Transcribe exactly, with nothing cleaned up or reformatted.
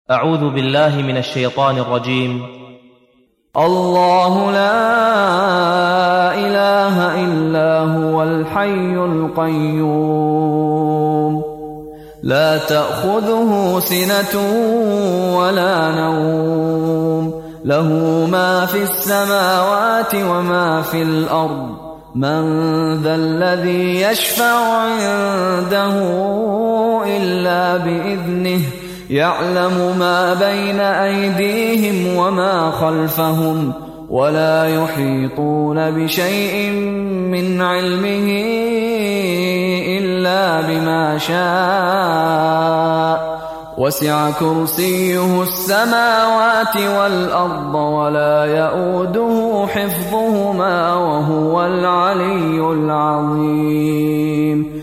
أعوذ بالله من الشيطان الرجيم. الله لا إله إلا هو الحي القيوم لا تأخذه سنة ولا نوم له ما في السماوات وما في الأرض من ذا الذي يشفع عنده إلا بإذنه يعلم ما بين أيديهم وما خلفهم ولا يحيطون بشيء من علمه إلا بما شاء وسع كرسيه السماوات والأرض ولا يؤوده حفظهما وهو العلي العظيم